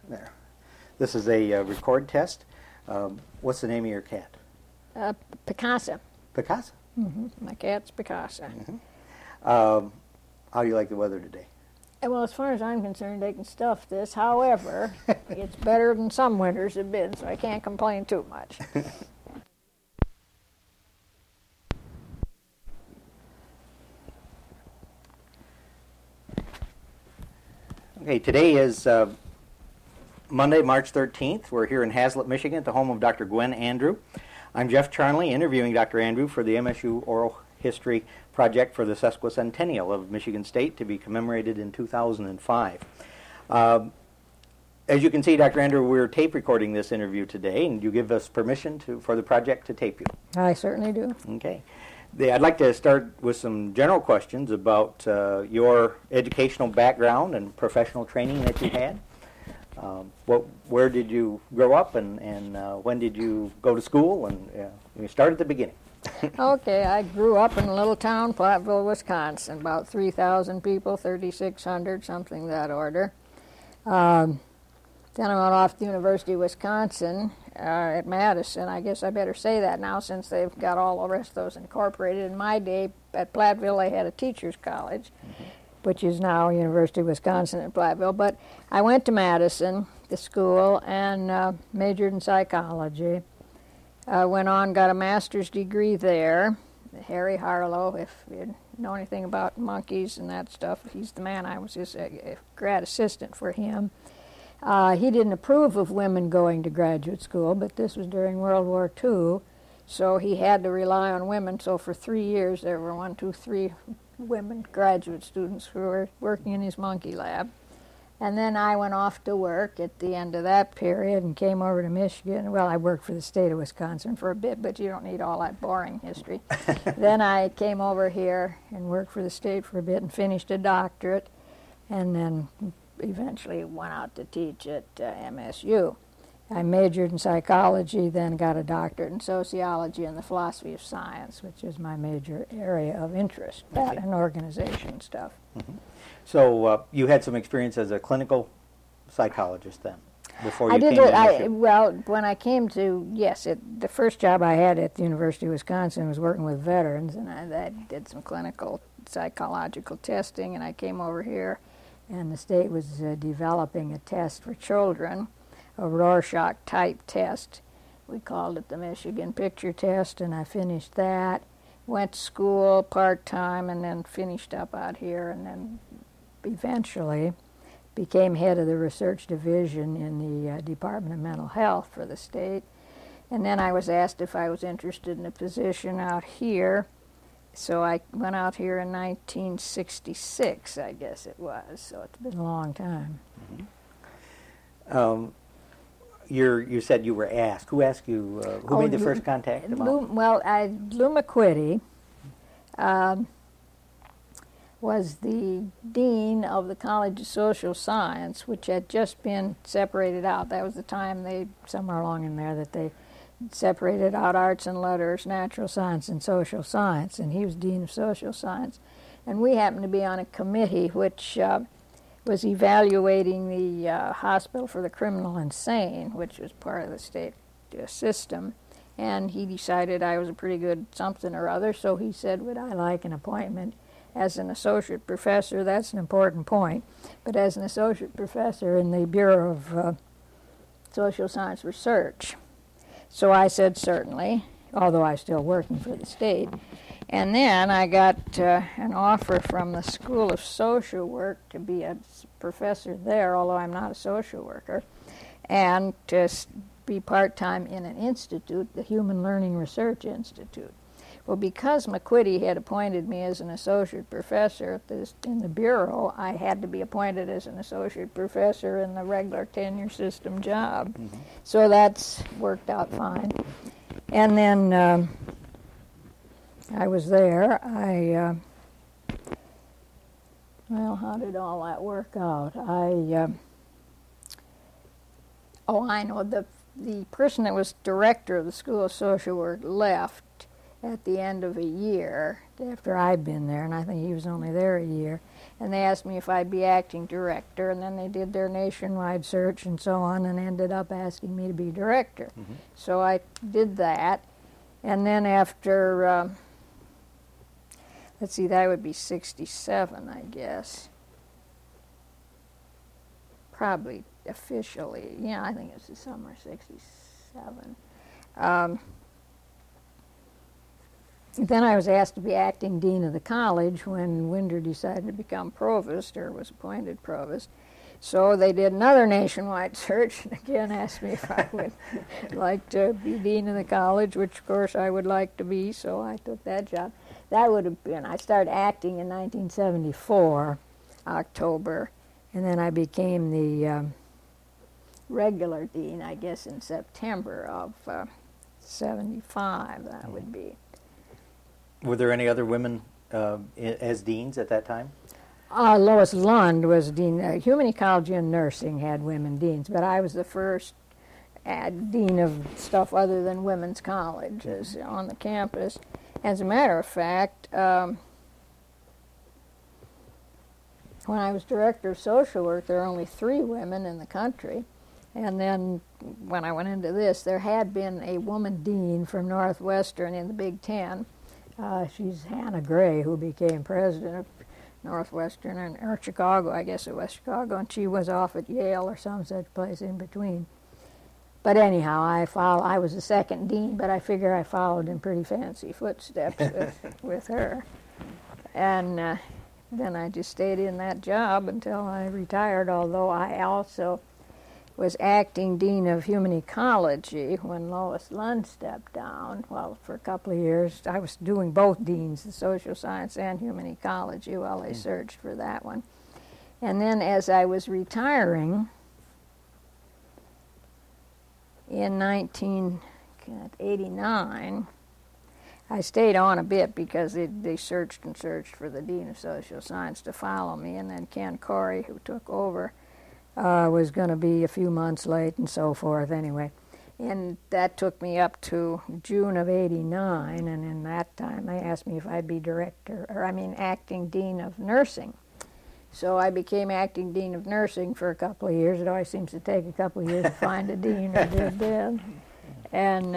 There. This is a record test. What's the name of your cat? Picasso. Picasso? My cat's Picasso. How do you like the weather today? Well, as far as I'm concerned, they can stuff this. However, it's better than some winters have been, so I can't complain too much. Okay, today is Monday, March 13th. We're here in Haslett, Michigan, at the home of Dr. Gwen Andrew. I'm Jeff Charnley, interviewing Dr. Andrew for the MSU Oral History Project for the Sesquicentennial of Michigan State to be commemorated in 2005. As you can see, Dr. Andrew, we're tape recording this interview today, and you give us permission for the project to tape you. I certainly do. Okay. I'd like to start with some general questions about your educational background and professional training that you had. Where did you grow up, and when did you go to school? And you start at the beginning. Okay, I grew up in a little town, Platteville, Wisconsin, about 3,000 people, 3,600, something that order. Then I went off to the University of Wisconsin at Madison. I guess I better say that now since they've got all the rest of those incorporated. In my day, at Platteville, they had a teacher's college, which is now University of Wisconsin at Platteville. But I went to Madison, the school, and majored in psychology. Went on, got a master's degree there. Harry Harlow, if you know anything about monkeys and that stuff, he's the man. I was just a grad assistant for him. He didn't approve of women going to graduate school, but this was during World War II, so he had to rely on women. So for 3 years there were 3 women graduate students who were working in his monkey lab. And then I went off to work at the end of that period and came over to Michigan. Well, I worked for the state of Wisconsin for a bit, but you don't need all that boring history. Then I came over here and worked for the state for a bit and finished a doctorate, and then eventually went out to teach at MSU. I majored in psychology, then got a doctorate in sociology and the philosophy of science, which is my major area of interest, that and organization stuff. So you had some experience as a clinical psychologist then, before you I did. came to MSU. Well, when I came to, the first job I had at the University of Wisconsin was working with veterans, and I did some clinical psychological testing, and I came over here, and the state was developing a test for children, a Rorschach-type test. We called it the Michigan Picture Test, and I finished that. Went to school part-time, and then finished up out here, and then eventually became head of the research division in the Department of Mental Health for the state. And then I was asked if I was interested in a position out here. So I went out here in 1966, I guess it was. So it's been a long time. You said you were asked. Who asked you? Who made the first contact? Lou McQuitty was the dean of the College of Social Science, which had just been separated out. That was the time somewhere along in there, that they separated out arts and letters, natural science, and social science, and he was dean of social science. And we happened to be on a committee which was evaluating the hospital for the criminal insane, which was part of the state system. And he decided I was a pretty good something or other, so he said, would I like an appointment as an associate professor? That's an important point. But as an associate professor in the Bureau of Social Science Research. So I said certainly, although I was still working for the state. And then I got an offer from the School of Social Work to be a professor there, although I'm not a social worker, and to be part-time in an institute, the Human Learning Research Institute. Well, because McQuitty had appointed me as an associate professor in the Bureau, I had to be appointed as an associate professor in the regular tenure system job. So that's worked out fine. And then I was there. Well, how did all that work out? I know the person that was director of the School of Social Work left at the end of a year after I'd been there, and I think he was only there a year. And they asked me if I'd be acting director, and then they did their nationwide search and so on, and ended up asking me to be director. Mm-hmm. So I did that, and then after, let's see, that would be 67, I guess. Probably officially, yeah, I think it's the summer '67. Then I was asked to be acting dean of the college when Winder decided to become provost, or was appointed provost. So they did another nationwide search, and again asked me if I would like to be dean of the college, which of course I would like to be, so I took that job. That would have been, I started acting in 1974, October, and then I became the regular dean, I guess, in September of 75, that would be. Were there any other women as deans at that time? Lois Lund was dean. Human ecology and nursing had women deans, but I was the first dean of stuff other than women's colleges on the campus. As a matter of fact, when I was director of social work, there were only 3 women in the country. And then when I went into this, there had been a woman dean from Northwestern in the Big Ten. She's Hannah Gray, who became president of Northwestern, or Chicago, I guess it was Chicago, and she was off at Yale or some such place in between. But anyhow, I was the second dean, but I figure I followed in pretty fancy footsteps with her. And then I just stayed in that job until I retired, although I also was acting dean of human ecology when Lois Lund stepped down. Well, for a couple of years, I was doing both deans, the social science and human ecology, while they searched for that one. And then as I was retiring in 1989, I stayed on a bit because they searched and searched for the dean of social science to follow me, and then Ken Corey, who took over, was going to be a few months late and so forth anyway. And that took me up to June of '89, and in that time they asked me if I'd be acting dean of nursing. So I became acting dean of nursing for a couple of years. It always seems to take a couple of years to find a dean, or did then. And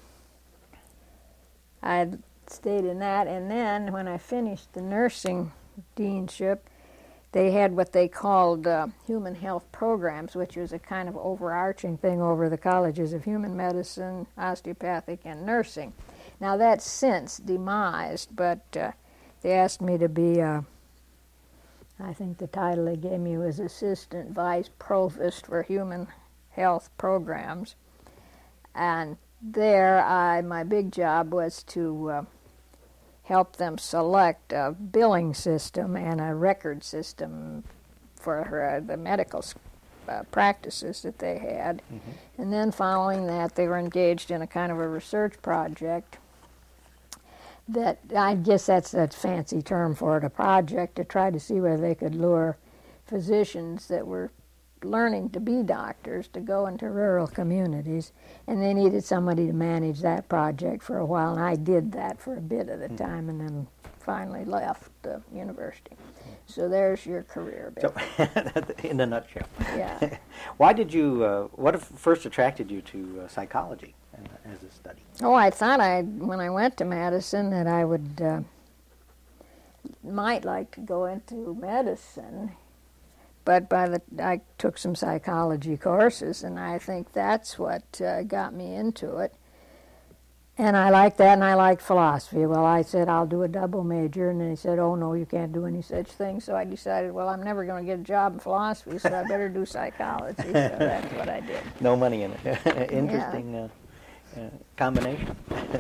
I stayed in that, and then when I finished the nursing deanship, they had what they called human health programs, which was a kind of overarching thing over the colleges of human medicine, osteopathic, and nursing. Now that's since demised, but they asked me to be, I think the title they gave me was Assistant Vice Provost for Human Health Programs. And there, my big job was to help them select a billing system and a record system for the medical practices that they had. Mm-hmm. And then following that, they were engaged in a kind of a research project that, I guess that's a fancy term for it, a project to try to see whether they could lure physicians that were learning to be doctors to go into rural communities, and they needed somebody to manage that project for a while, and I did that for a bit at a time, and then finally left the university. So there's your career bit. So, in a nutshell. Yeah. Why did you, what first attracted you to psychology as a study? Oh, I thought when I went to Madison that I would, might like to go into medicine. But I took some psychology courses, and I think that's what got me into it. And I liked that, and I liked philosophy. Well, I said, I'll do a double major, and they said, oh, no, you can't do any such thing. So I decided, well, I'm never going to get a job in philosophy, so I better do psychology. So that's what I did. No money in it. Interesting combination.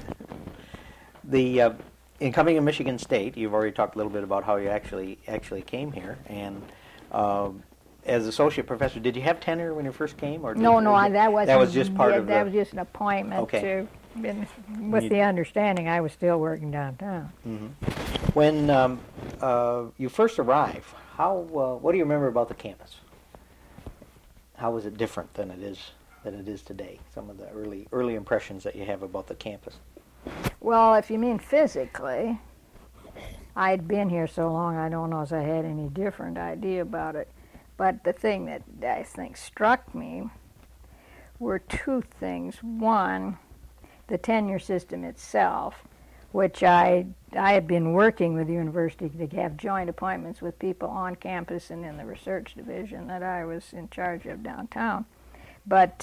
In coming to Michigan State, you've already talked a little bit about how you actually came here, and as associate professor, did you have tenure when you first came, or that wasn't. That was just part of that was just an appointment. Okay. With the understanding I was still working downtown. Mm-hmm. When you first arrived, what do you remember about the campus? How was it different than it is today? Some of the early impressions that you have about the campus. Well, if you mean physically, I'd been here so long I don't know if I had any different idea about it. But the thing that I think struck me were two things. One, the tenure system itself, which I had been working with the university to have joint appointments with people on campus and in the research division that I was in charge of downtown. But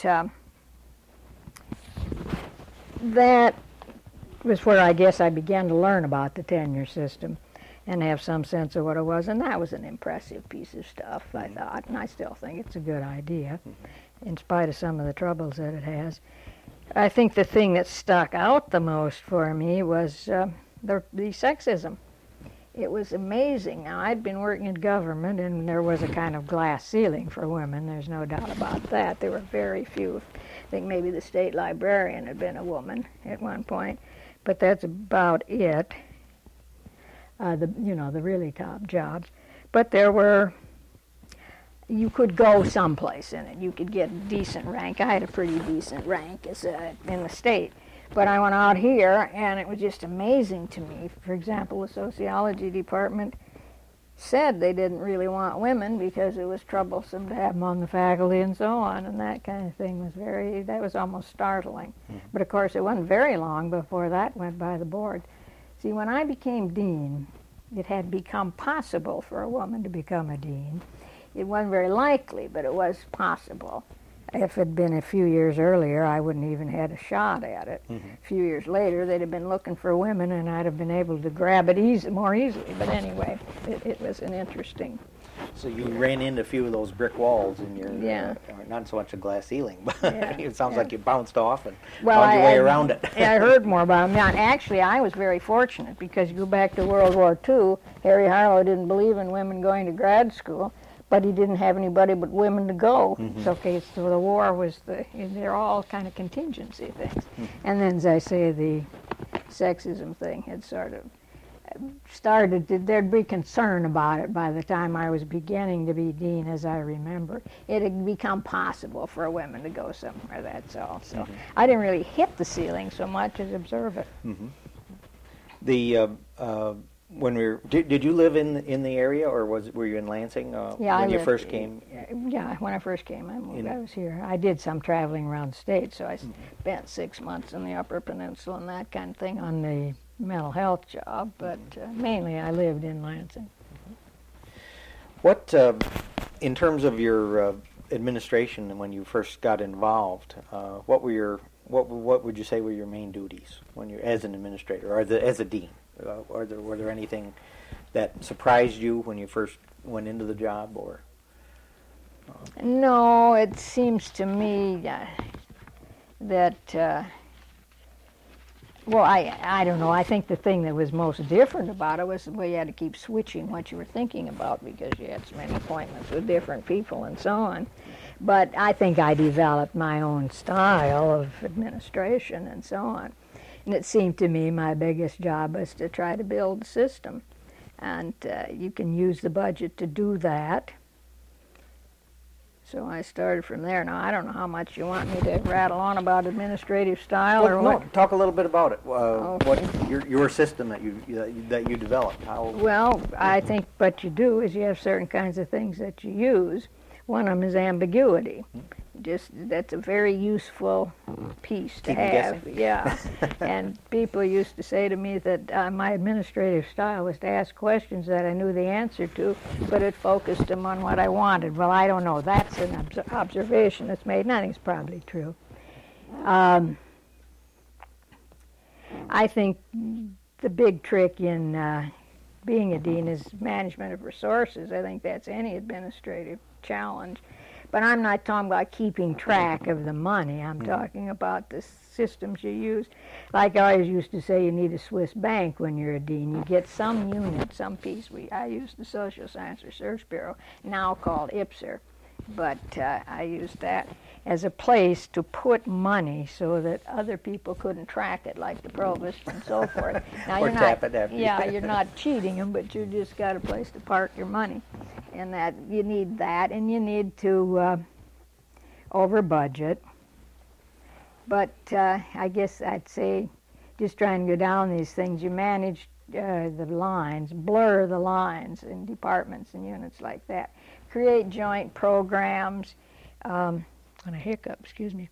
that was where I guess I began to learn about the tenure system and have some sense of what it was. And that was an impressive piece of stuff, I thought, and I still think it's a good idea, in spite of some of the troubles that it has. I think the thing that stuck out the most for me was the sexism. It was amazing. Now, I'd been working in government, and there was a kind of glass ceiling for women. There's no doubt about that. There were very few. I think maybe the state librarian had been a woman at one point, but that's about it. The really top jobs. But there were. You could go someplace in it. You could get a decent rank. I had a pretty decent rank in the state. But I went out here, and it was just amazing to me. For example, the sociology department said they didn't really want women because it was troublesome to have them on the faculty and so on, and that kind of thing was almost startling. But of course, it wasn't very long before that went by the board. See, when I became dean, it had become possible for a woman to become a dean. It wasn't very likely, but it was possible. If it had been a few years earlier, I wouldn't even had a shot at it. A few years later, they'd have been looking for women, and I'd have been able to grab it more easily. But anyway, it was an interesting. So you ran into a few of those brick walls in your, not so much a glass ceiling, but it sounds like you bounced off and found your way around it. I heard more about them. Now, actually, I was very fortunate because you go back to World War II, Harry Harlow didn't believe in women going to grad school, but he didn't have anybody but women to go. So the war was they're all kind of contingency things. And then, as I say, the sexism thing had sort of started, there'd be concern about it by the time I was beginning to be dean, as I remember. It had become possible for a woman to go somewhere, that's all. So I didn't really hit the ceiling so much as observe it. Did you live in the area, or were you in Lansing when you first came? Yeah, when I first came, I moved. I was here. I did some traveling around the state, so I spent 6 months in the Upper Peninsula and that kind of thing on the mental health job, but mainly I lived in Lansing. What, in terms of your administration and when you first got involved, what would you say were your main duties when you as an administrator or as a dean? Were there anything that surprised you when you first went into the job, or? No, it seems to me that. Well, I don't know. I think the thing that was most different about it was the way you had to keep switching what you were thinking about because you had so many appointments with different people and so on. But I think I developed my own style of administration and so on. And it seemed to me my biggest job was to try to build a system. And you can use the budget to do that. So I started from there. Now, I don't know how much you want me to rattle on about administrative style or what. No, talk a little bit about it. What your system that you developed. How? Well, I think what you do is you have certain kinds of things that you use. One of them is ambiguity. That's a very useful piece to have. Yeah. And people used to say to me that my administrative style was to ask questions that I knew the answer to, but it focused them on what I wanted. Well, I don't know. That's an observation that's made, and I think it's probably true. I think the big trick in being a dean is management of resources. I think that's any administrative challenge. But I'm not talking about keeping track of the money. I'm talking about the systems you use. Like I always used to say, you need a Swiss bank when you're a dean. You get some unit, some piece. I use the Social Science Research Bureau, now called IPSR. But I used that as a place to put money so that other people couldn't track it, like the provost and so forth. Now, or tap it after. Yeah, you're not cheating them, but you just got a place to park your money. And that you need that, and you need to over budget. But I guess I'd say just trying to go down these things. You manage the lines, blur the lines in departments and units like that. Create joint programs, on a hiccup, excuse me.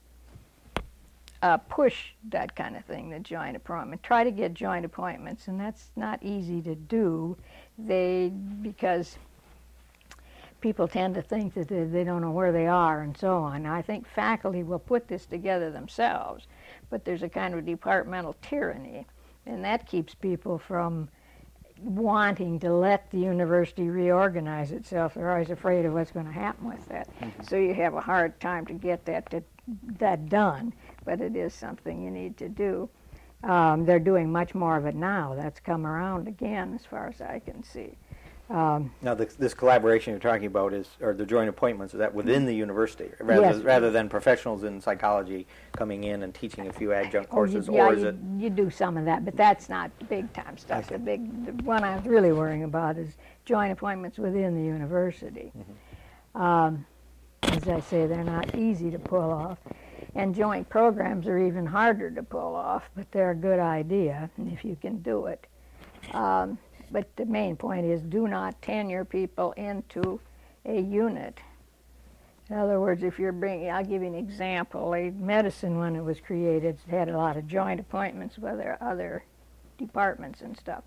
Push that kind of thing, the joint appointment. Try to get joint appointments, and that's not easy to do. Because people tend to think that they don't know where they are and so on. Now, I think faculty will put this together themselves, but there's a kind of departmental tyranny, and that keeps people from wanting to let the university reorganize itself. They're always afraid of what's going to happen with that. So you have a hard time to get that done, but it is something you need to do. They're doing much more of it now. That's come around again, as far as I can see. Now, this collaboration you're talking about or the joint appointments, is that within the university, rather than professionals in psychology coming in and teaching a few adjunct courses, or is it? You do some of that, but that's not big-time stuff. The one I was really worrying about is joint appointments within the university. As I say, they're not easy to pull off. And joint programs are even harder to pull off, but they're a good idea if you can do it. But the main point is, do not tenure people into a unit. In other words, if you're I'll give you an example. Medicine, when it was created, had a lot of joint appointments with other departments and stuff.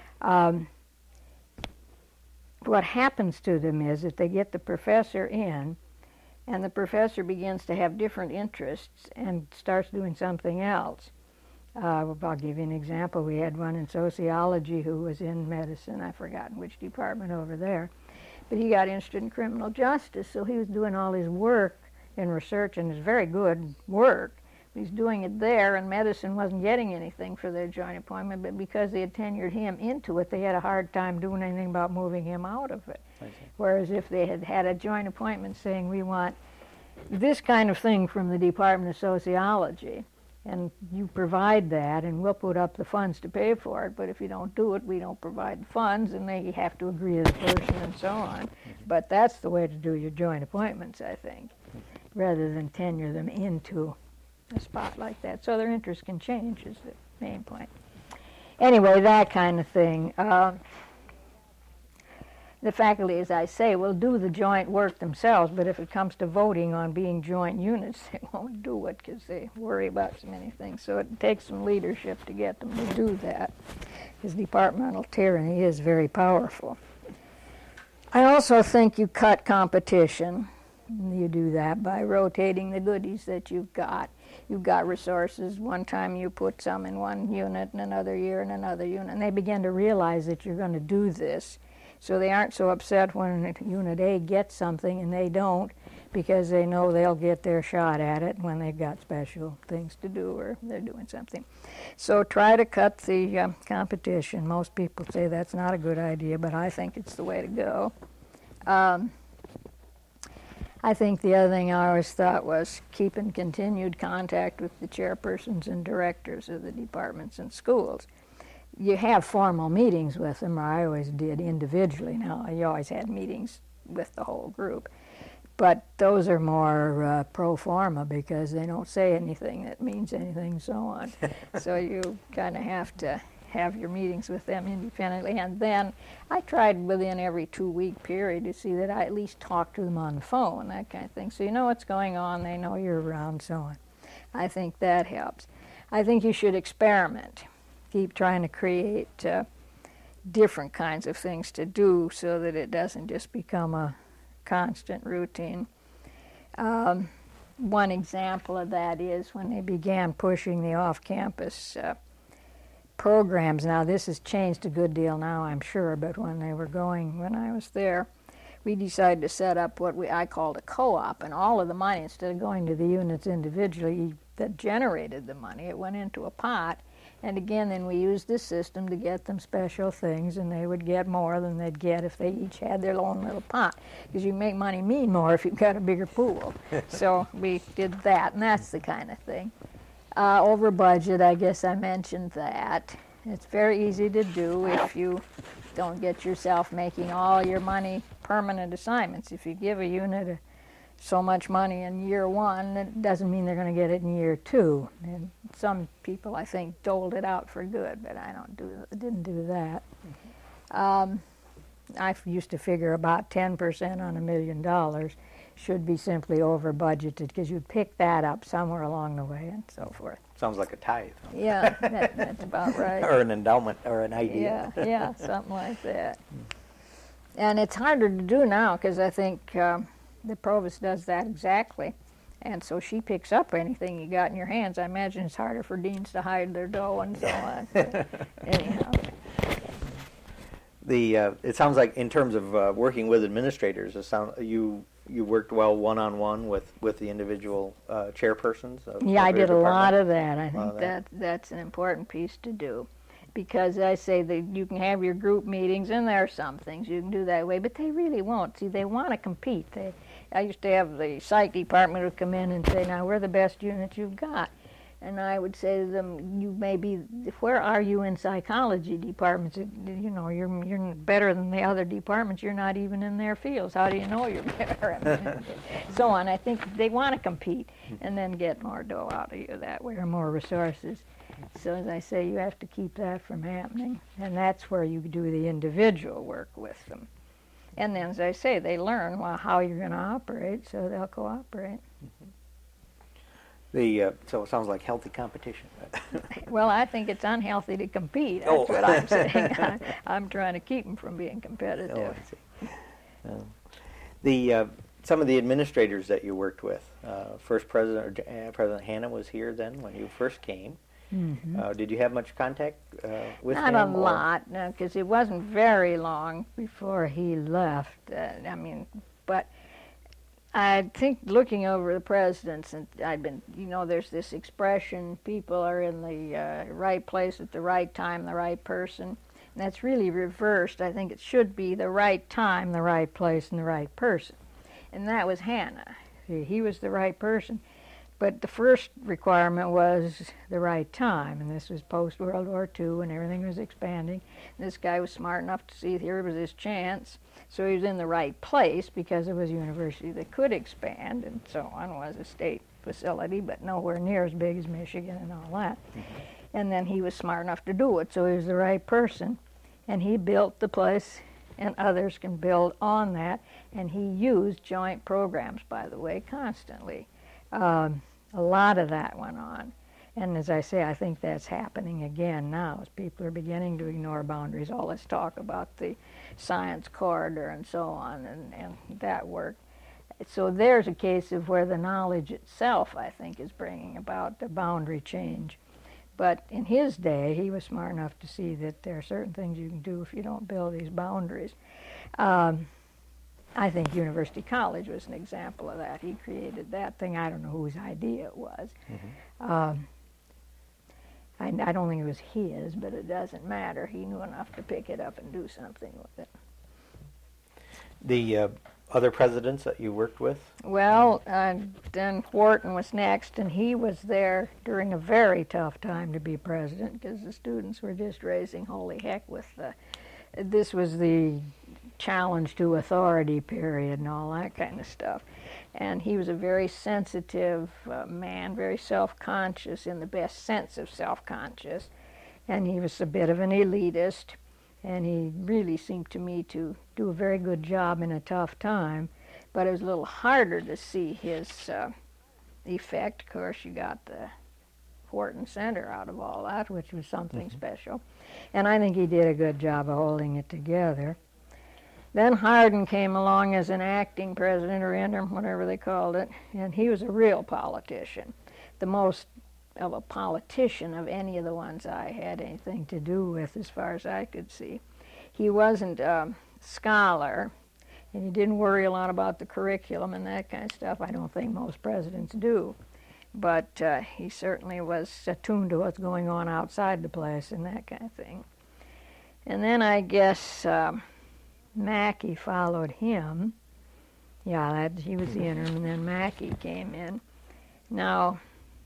What happens to them is that they get the professor in, and the professor begins to have different interests and starts doing something else. I'll give you an example. We had one in sociology who was in medicine. I've forgotten which department over there. But he got interested in criminal justice, so he was doing all his work in research, and it's very good work. He's doing it there, and medicine wasn't getting anything for their joint appointment, but because they had tenured him into it, they had a hard time doing anything about moving him out of it. Whereas if they had had a joint appointment saying, we want this kind of thing from the Department of Sociology, and you provide that, and we'll put up the funds to pay for it, but if you don't do it, we don't provide the funds, and they have to agree to the person and so on. But that's the way to do your joint appointments, I think, rather than tenure them into a spot like that. So their interest can change is the main point. Anyway, that kind of thing. The faculty, as I say, will do the joint work themselves, but if it comes to voting on being joint units, they won't do it because they worry about so many things. So it takes some leadership to get them to do that, because departmental tyranny is very powerful. I also think you cut competition. You do that by rotating the goodies that you've got. You've got resources. One time you put some in one unit, and another year in another unit, and they begin to realize that you're going to do this. So they aren't so upset when Unit A gets something and they don't, because they know they'll get their shot at it when they've got special things to do or they're doing something. So try to cut the competition. Most people say that's not a good idea, but I think it's the way to go. I think the other thing I always thought was keep in continued contact with the chairpersons and directors of the departments and schools. You have formal meetings with them, or I always did individually. Now, you always had meetings with the whole group. But those are more pro forma because they don't say anything that means anything and so on. So you kind of have to have your meetings with them independently. And then I tried within every 2-week period to see that I at least talk to them on the phone, that kind of thing. So you know what's going on, they know you're around, so on. I think that helps. I think you should experiment. Keep trying to create different kinds of things to do so that it doesn't just become a constant routine. One example of that is when they began pushing the off-campus programs. Now, this has changed a good deal now, I'm sure, but when they were going, when I was there, we decided to set up what I called a co-op, and all of the money, instead of going to the units individually that generated the money, it went into a pot. And again, then we used this system to get them special things, and they would get more than they'd get if they each had their own little pot. Because you make money mean more if you've got a bigger pool. So we did that, and that's the kind of thing. Over budget, I guess I mentioned that. It's very easy to do if you don't get yourself making all your money permanent assignments. If you give a unit a so much money in year one, it doesn't mean they're going to get it in year two. And some people, I think, doled it out for good, but I didn't do that. I used to figure about 10% on $1 million should be simply over budgeted, because you'd pick that up somewhere along the way and so forth. Sounds like a tithe. Yeah, that's about right. Or an endowment or an idea. Yeah, something like that. And it's harder to do now, because I think the provost does that exactly. And so she picks up anything you got in your hands. I imagine it's harder for deans to hide their dough and so on. Anyhow. It sounds like in terms of working with administrators, you worked well one-on-one with the individual chairpersons of Yeah, I their did a lot department? of that. I think that's an important piece to do. Because I say that you can have your group meetings, and there are some things you can do that way, but they really won't. See, they want to compete. I used to have the psych department would come in and say, now, we're the best unit you've got. And I would say to them, you may be, where are you in psychology departments? You're better than the other departments. You're not even in their fields. How do you know you're better? So on. I think they want to compete and then get more dough out of you that way, or more resources. So as I say, you have to keep that from happening. And that's where you do the individual work with them. And then, as I say, they learn how you're going to operate, so they'll cooperate. So it sounds like healthy competition. Well, I think it's unhealthy to compete. That's what I'm saying. I'm trying to keep them from being competitive. Oh, I see. Some of the administrators that you worked with, first President Hanna was here then when you first came. Mm-hmm. Did you have much contact with him? Not a lot, because it wasn't very long before he left. But I think looking over the presidents, and I've been, there's this expression, people are in the right place at the right time, the right person. And that's really reversed. I think it should be the right time, the right place, and the right person. And that was Hanna. He was the right person. But the first requirement was the right time, and this was post-World War II, and everything was expanding. And this guy was smart enough to see here was his chance, so he was in the right place because it was a university that could expand, and so on. It was a state facility, but nowhere near as big as Michigan and all that. Mm-hmm. And then he was smart enough to do it, so he was the right person, and he built the place, and others can build on that, and he used joint programs, by the way, constantly. A lot of that went on. And as I say, I think that's happening again now as people are beginning to ignore boundaries. All this talk about the science corridor and so on and that work. So there's a case of where the knowledge itself, I think, is bringing about the boundary change. But in his day, he was smart enough to see that there are certain things you can do if you don't build these boundaries. I think University College was an example of that. He created that thing. I don't know whose idea it was. Mm-hmm. I don't think it was his, but it doesn't matter. He knew enough to pick it up and do something with it. The other presidents that you worked with? Well, then Wharton was next, and he was there during a very tough time to be president because the students were just raising holy heck with this was the challenge to authority period and all that kind of stuff. And he was a very sensitive man, very self-conscious in the best sense of self-conscious. And he was a bit of an elitist, and he really seemed to me to do a very good job in a tough time. But it was a little harder to see his effect. Of course, you got the Wharton Center out of all that, which was something mm-hmm. special. And I think he did a good job of holding it together. Then Hardin came along as an acting president or interim, whatever they called it, and he was a real politician, the most of a politician of any of the ones I had anything to do with as far as I could see. He wasn't a scholar, and he didn't worry a lot about the curriculum and that kind of stuff. I don't think most presidents do. But he certainly was attuned to what's going on outside the place and that kind of thing. And then I guess Mackey followed him. Yeah, he was the interim, and then Mackey came in. Now,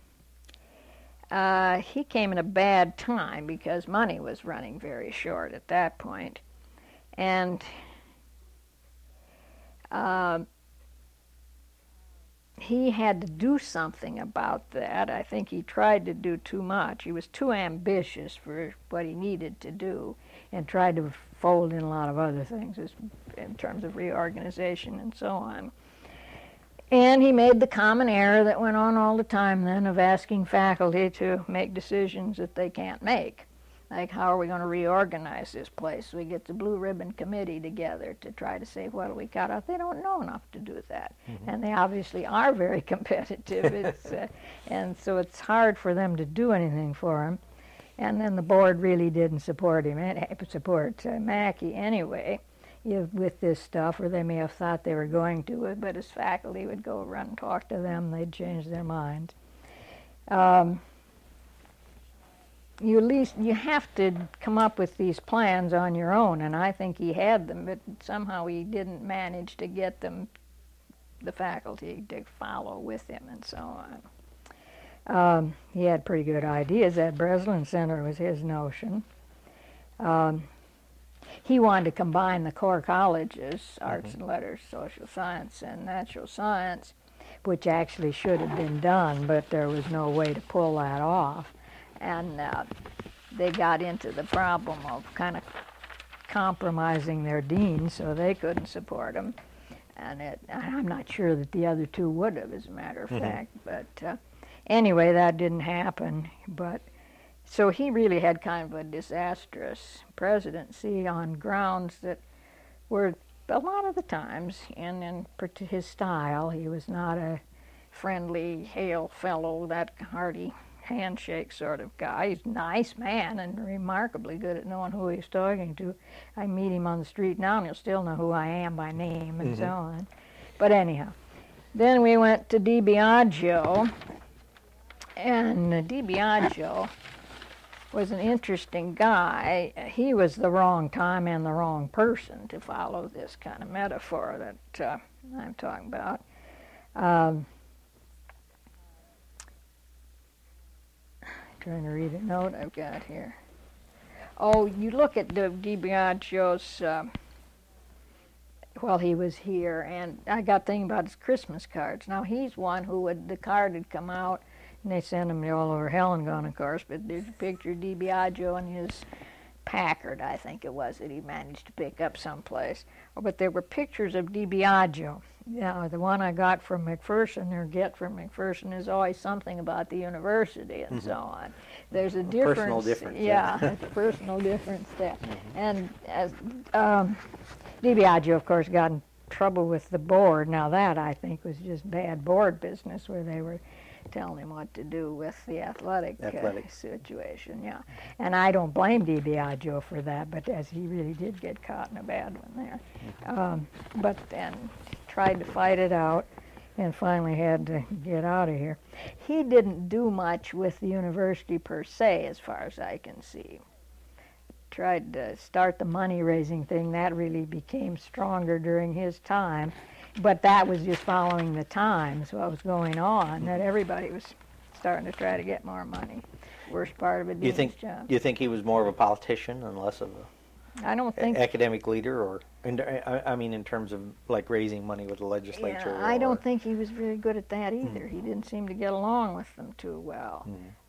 he came in a bad time because money was running very short at that point. And he had to do something about that. I think he tried to do too much. He was too ambitious for what he needed to do and tried to fold in a lot of other things in terms of reorganization and so on. And he made the common error that went on all the time then of asking faculty to make decisions that they can't make. Like, how are we going to reorganize this place? We get the Blue Ribbon Committee together to try to say, what do we cut out? They don't know enough to do that. Mm-hmm. And they obviously are very competitive. And so it's hard for them to do anything for him. And then the board really didn't support him, support Mackey anyway, with this stuff, or they may have thought they were going to, but his faculty would go run and talk to them, they'd change their minds. You have to come up with these plans on your own, and I think he had them, but somehow he didn't manage to get them, the faculty, to follow with him and so on. He had pretty good ideas. That Breslin Center was his notion. He wanted to combine the core colleges, arts and letters, social science, and natural science, which actually should have been done, but there was no way to pull that off. And they got into the problem of kind of compromising their dean, so they couldn't support him. And I'm not sure that the other two would have, as a matter of fact. But anyway, that didn't happen. But so he really had kind of a disastrous presidency on grounds that were a lot of the times, and in his style, he was not a friendly, hail fellow, that hearty handshake sort of guy. He's a nice man and remarkably good at knowing who he's talking to. I meet him on the street now and he'll still know who I am by name and so on. But anyhow, then we went to DiBiagio, and DiBiagio was an interesting guy. He was the wrong time and the wrong person to follow this kind of metaphor that I'm talking about. Trying to read a note I've got here. Oh, you look at the DiBiagio's while he was here, and I got thinking about his Christmas cards. Now, he's one who the card had come out, and they sent him all over Helen, of course, but there's a picture of DiBiagio and his Packard, I think it was, that he managed to pick up someplace. But there were pictures of DiBiagio. Yeah, the one I got from McPherson, or get from McPherson, is always something about the university and so on. There's a difference. Personal difference. Yeah, it's a personal difference there. And as DiBiagio, of course, got in trouble with the board. Now that, I think, was just bad board business, where they were telling him what to do with the athletic situation, yeah. And I don't blame DiBiagio for that, but as he really did get caught in a bad one there. But then tried to fight it out and finally had to get out of here. He didn't do much with the university per se, as far as I can see. Tried to start the money-raising thing. That really became stronger during his time. But that was just following the times, what was going on, that everybody was starting to try to get more money. Worst part of a dean's job. Do you think he was more of a politician and less of a I don't think academic leader, or I mean in terms of like raising money with the legislature? Yeah, I don't think he was very good at that either. He didn't seem to get along with them too well.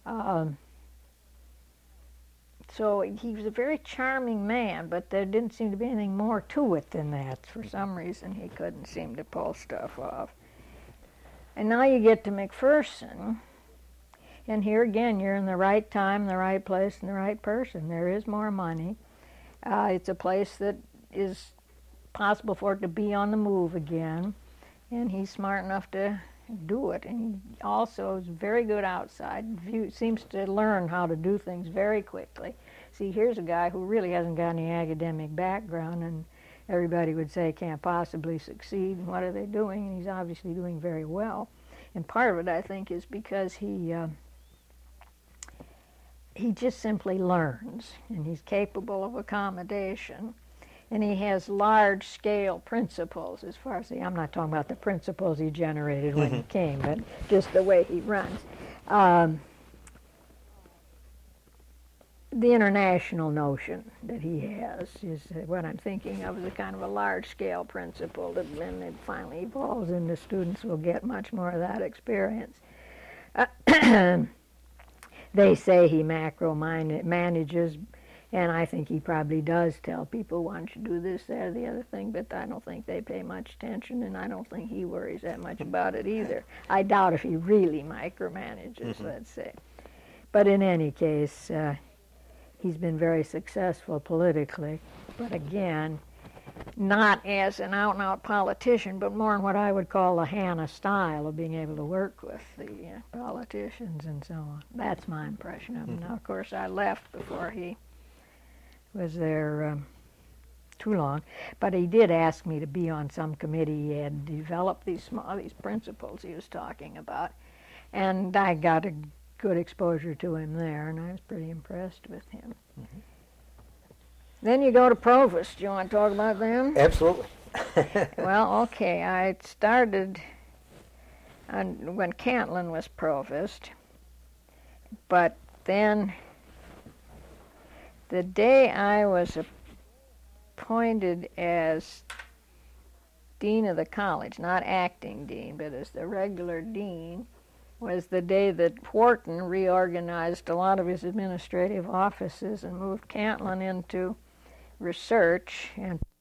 So he was a very charming man, but there didn't seem to be anything more to it than that. For some reason, he couldn't seem to pull stuff off. And now you get to McPherson, and here again, you're in the right time, the right place, and the right person. There is more money. It's a place that is possible for it to be on the move again, and he's smart enough to do it. And he also is very good outside. Seems to learn how to do things very quickly. See, here's a guy who really hasn't got any academic background, and everybody would say can't possibly succeed. What are they doing? And he's obviously doing very well. And part of it, I think, is because he just simply learns, and he's capable of accommodation. And he has large-scale principles as far as I'm not talking about the principles he generated when he came, but just the way he runs. the international notion that he has is what I'm thinking of as a kind of a large-scale principle that then it finally evolves into students will get much more of that experience. They say he macro-manages, and I think he probably does tell people, why don't you do this, that, or the other thing, but I don't think they pay much attention, and I don't think he worries that much about it either. I doubt if he really micromanages, let's say. But in any case, he's been very successful politically, but again, not as an out-and-out politician, but more in what I would call the Hanna style of being able to work with the politicians and so on. That's my impression of him. Now, of course, I left before he was there too long, but he did ask me to be on some committee. He had developed these principles he was talking about, and I got a good exposure to him there, and I was pretty impressed with him. Then you go to Provost. Do you want to talk about them? Absolutely. Well, okay, I started when Cantlin was Provost, but then the day I was appointed as Dean of the college, not acting Dean, but as the regular Dean, was the day that Wharton reorganized a lot of his administrative offices and moved Cantlin into research and